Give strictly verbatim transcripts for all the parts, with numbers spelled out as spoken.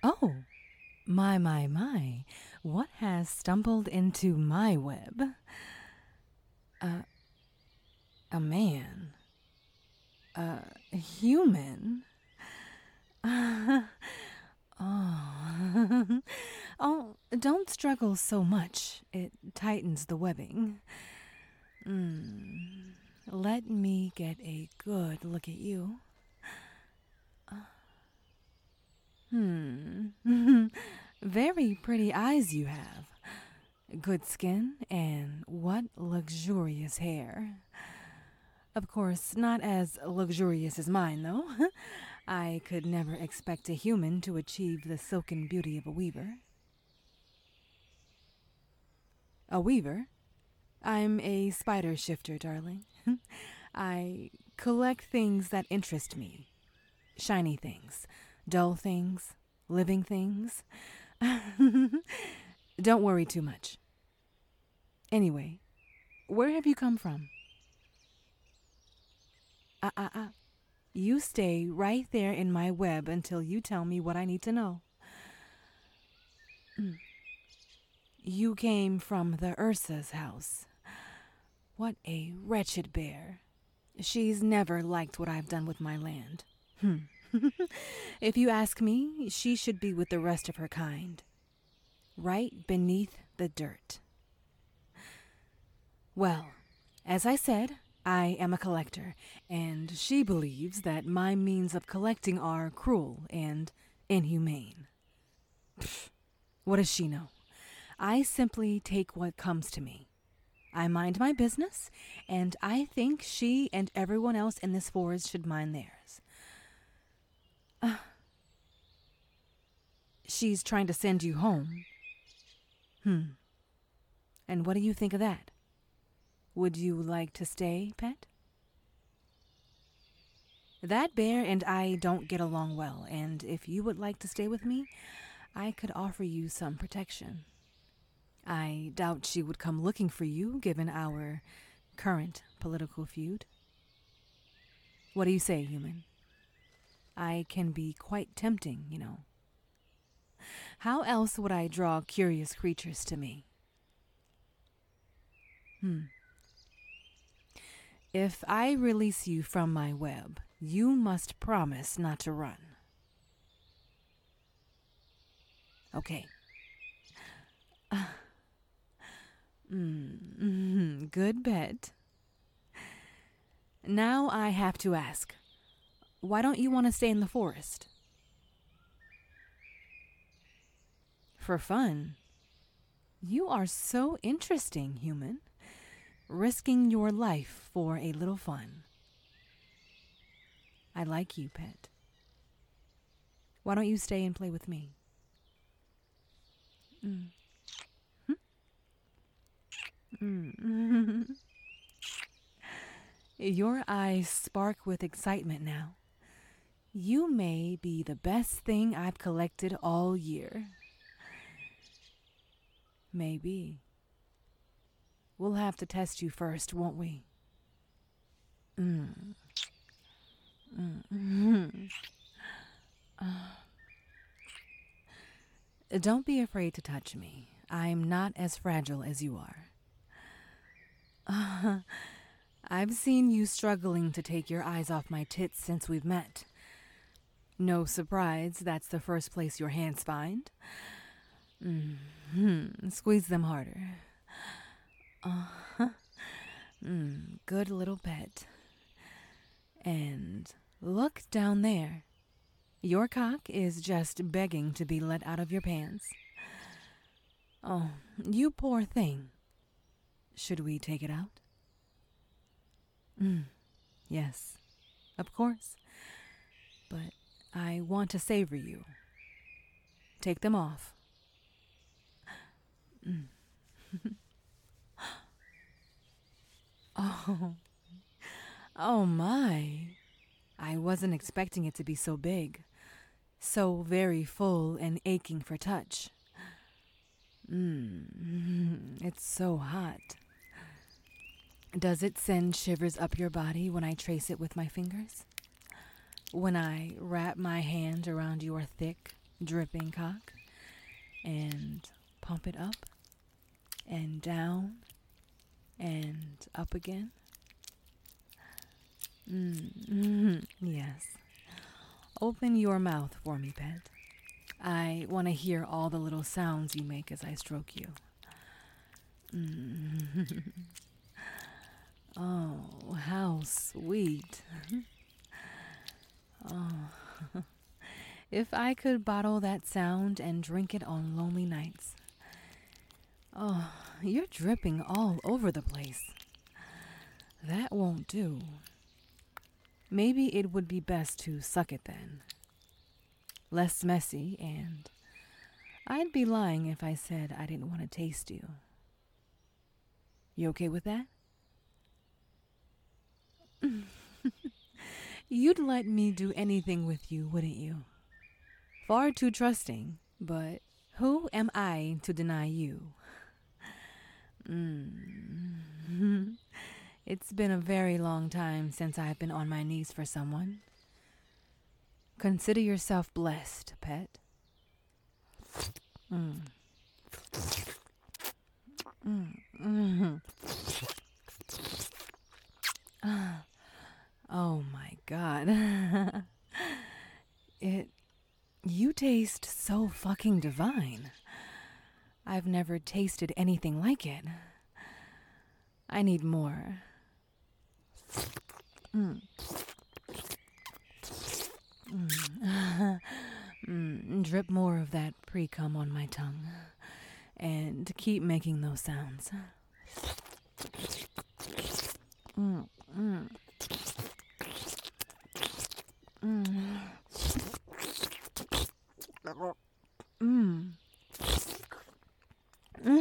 Oh, my, my, my. What has stumbled into my web? Uh, a man. A human. oh. oh, don't struggle so much. It tightens the webbing. Mm. Let me get a good look at you. Hmm. Very pretty eyes you have. Good skin, and what luxurious hair. Of course, not as luxurious as mine, though. I could never expect a human to achieve the silken beauty of a weaver. A weaver? I'm a spider shifter, darling. I collect things that interest me. Shiny things, dull things, living things. Don't worry too much. Anyway, where have you come from? Ah, ah, ah. You stay right there in my web until you tell me what I need to know. Mm. You came from the Ursa's house. What a wretched bear. She's never liked what I've done with my land. Hmm. If you ask me, she should be with the rest of her kind. Right beneath the dirt. Well, as I said, I am a collector, and she believes that my means of collecting are cruel and inhumane. Pfft, what does she know? I simply take what comes to me. I mind my business, and I think she and everyone else in this forest should mind theirs. Uh, she's trying to send you home. Hmm. And what do you think of that? Would you like to stay, pet? That bear and I don't get along well, and if you would like to stay with me, I could offer you some protection. I doubt she would come looking for you, given our current political feud. What do you say, human? I can be quite tempting, you know. How else would I draw curious creatures to me? Hmm. If I release you from my web, you must promise not to run. Okay. Uh, mm, good bet. Now I have to ask, why don't you want to stay in the forest? For fun? You are so interesting, human. Risking your life for a little fun. I like you, pet. Why don't you stay and play with me? Mm. Mm. Your eyes spark with excitement now. You may be the best thing I've collected all year. Maybe. We'll have to test you first, won't we? Mm. Mm. uh. Don't be afraid to touch me. I'm not as fragile as you are. Uh, I've seen you struggling to take your eyes off my tits since we've met. No surprise, that's the first place your hands find. Mm-hmm. Squeeze them harder. Uh-huh. Mm, good little pet. And look down there. Your cock is just begging to be let out of your pants. Oh, you poor thing. Should we take it out? Mm, yes, of course. But I want to savor you. Take them off. Mm. oh. Oh my. I wasn't expecting it to be so big. So very full and aching for touch. Mmm, it's so hot. Does it send shivers up your body when I trace it with my fingers? When I wrap my hand around your thick, dripping cock and pump it up and down and up again. Mm, yes. Open your mouth for me, pet. I want to hear all the little sounds you make as I stroke you. Mm. Oh, how sweet. Oh. If I could bottle that sound and drink it on lonely nights. Oh, you're dripping all over the place. That won't do. Maybe it would be best to suck it then. Less messy, and I'd be lying if I said I didn't want to taste you. You okay with that? You'd let me do anything with you, wouldn't you? Far too trusting, but who am I to deny you? Mm. It's been a very long time since I've been on my knees for someone. Consider yourself blessed, pet. Mm. Mm. Mm. Oh my God. It... You taste so fucking divine. I've never tasted anything like it. I need more. Mm. Mm. mm. Drip more of that pre-cum on my tongue. And keep making those sounds. Mm. Mm. Mm. Mm. Mm.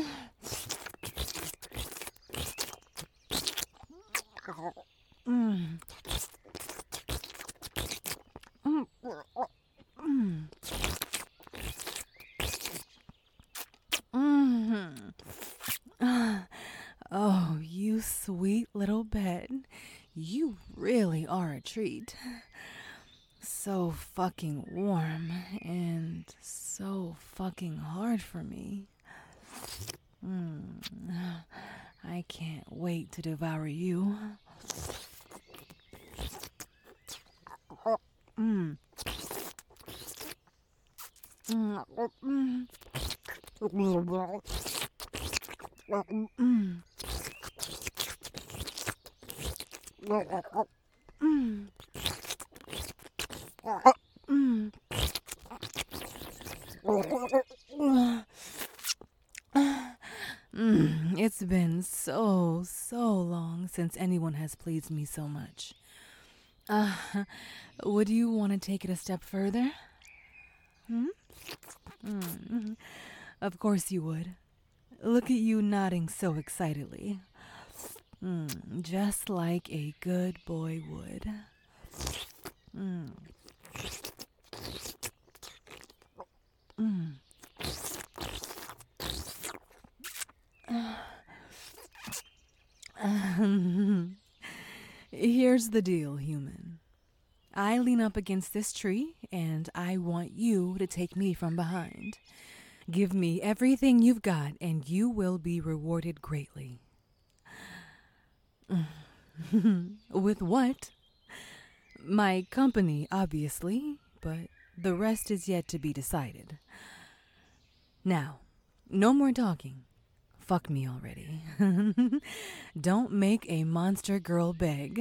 Mm. Mm. Mm. Mm. Oh, you sweet little pet. You really are a treat. So fucking warm and so fucking hard for me. Mm. I can't wait to devour you. Mm. Mm. Mm. Mm. Mm. Mm. Mm. It's been so, so long since anyone has pleased me so much. Uh, would you want to take it a step further? Hmm? Mm. Of course you would. Look at you nodding so excitedly. Mm. Just like a good boy would. Mm. Mm. Here's the deal, human. I lean up against this tree, and I want you to take me from behind. Give me everything you've got, and you will be rewarded greatly. With what? My company, obviously, but the rest is yet to be decided. Now, no more talking. Fuck me already. Don't make a monster girl beg.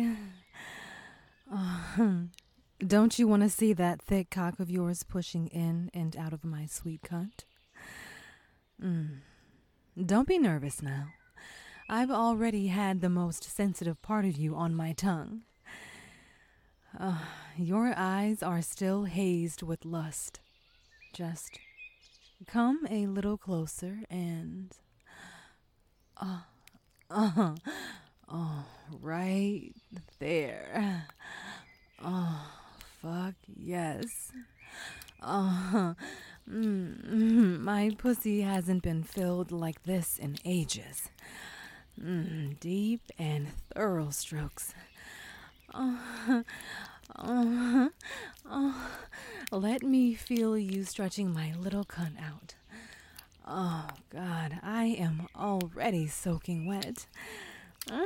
Uh, don't you want to see that thick cock of yours pushing in and out of my sweet cunt? Mm. Don't be nervous now. I've already had the most sensitive part of you on my tongue. Uh, your eyes are still hazed with lust. Just come a little closer and... Uh, uh, oh, right there. Oh, fuck yes. Oh, mm, mm, my pussy hasn't been filled like this in ages. Mm, deep and thorough strokes. Oh, Oh, oh, let me feel you stretching my little cunt out. Oh, God, I am already soaking wet. Uh,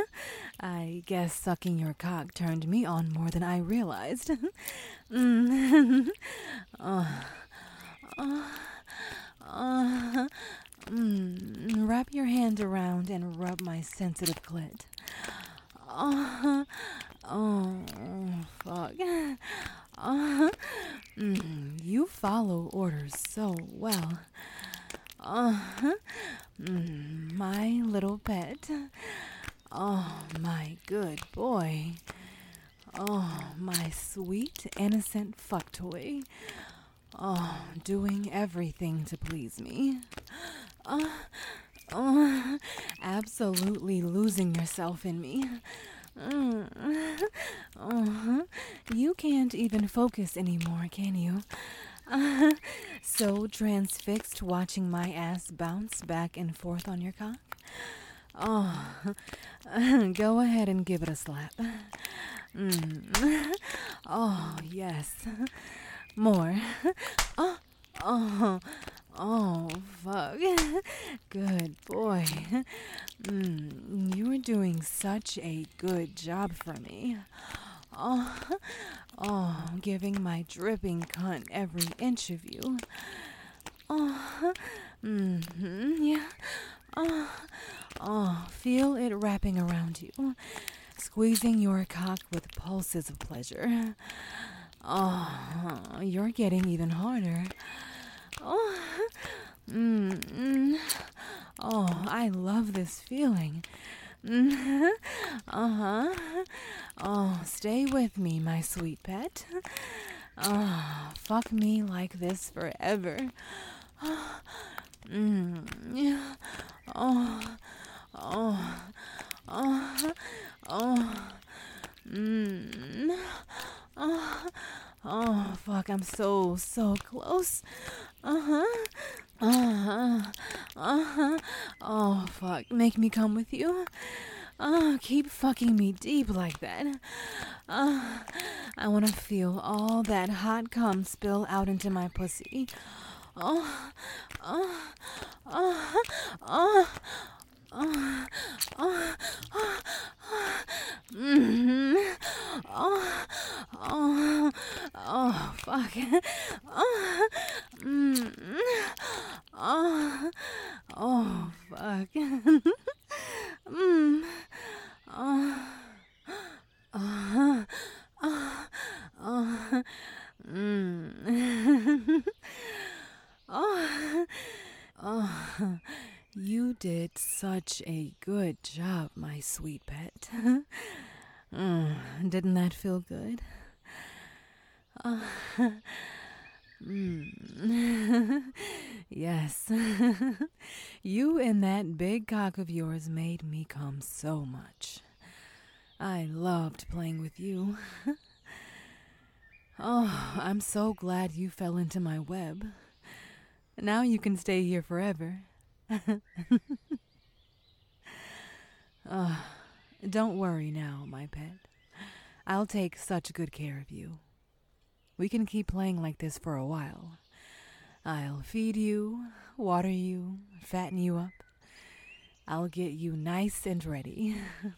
I guess sucking your cock turned me on more than I realized. mm. oh, oh, oh, mm. Wrap your hand around and rub my sensitive clit. Oh, oh, fuck. Oh, mm. You follow orders so well. Oh, mm, my little pet. Oh, my good boy. Oh, my sweet, innocent fuck toy. Oh, doing everything to please me. Oh, oh, absolutely losing yourself in me. Mm. Oh, you can't even focus anymore, can you? Uh, so transfixed watching my ass bounce back and forth on your cock. Oh, go ahead and give it a slap. Mm. Oh, yes. More. Oh, oh, oh, fuck. Good boy. Mm, you are doing such a good job for me. Oh, oh, giving my dripping cunt every inch of you. Oh, mm-hmm, yeah. Oh, oh, feel it wrapping around you, squeezing your cock with pulses of pleasure. Oh, you're getting even harder. Oh, mm-mm. Oh, I love this feeling. Mm-hmm. Uh-huh. Oh, stay with me, my sweet pet. Oh, fuck me like this forever. Oh, mm, yeah. Oh, oh, oh, oh, mm, oh, oh, fuck, I'm so, so close. Uh-huh. Uh-huh. Uh-huh. Oh, fuck. Make me come with you. Oh, keep fucking me deep like that. Uh, I want to feel all that hot cum spill out into my pussy. Oh, oh, oh, oh, oh, oh, oh, mm-hmm. Oh, oh, oh, fuck. Oh, mm, oh, oh, fuck. mm, oh, oh, oh, oh, mm. oh, oh. You did such a good job, my sweet pet. mm, didn't that feel good? Uh, mm. Yes. You and that big cock of yours made me come so much. I loved playing with you. Oh, I'm so glad you fell into my web. Now you can stay here forever. Oh, don't worry now, my pet. I'll take such good care of you. We can keep playing like this for a while. I'll feed you, water you, fatten you up. I'll get you nice and ready.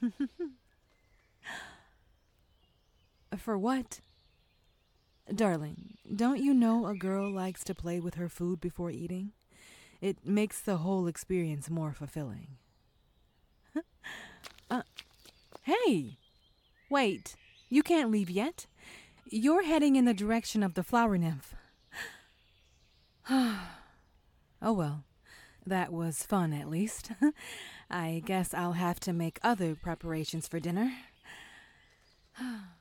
For what? Darling, don't you know a girl likes to play with her food before eating? It makes the whole experience more fulfilling. uh, hey! Wait, you can't leave yet. You're heading in the direction of the flower nymph. Oh well, that was fun at least. I guess I'll have to make other preparations for dinner.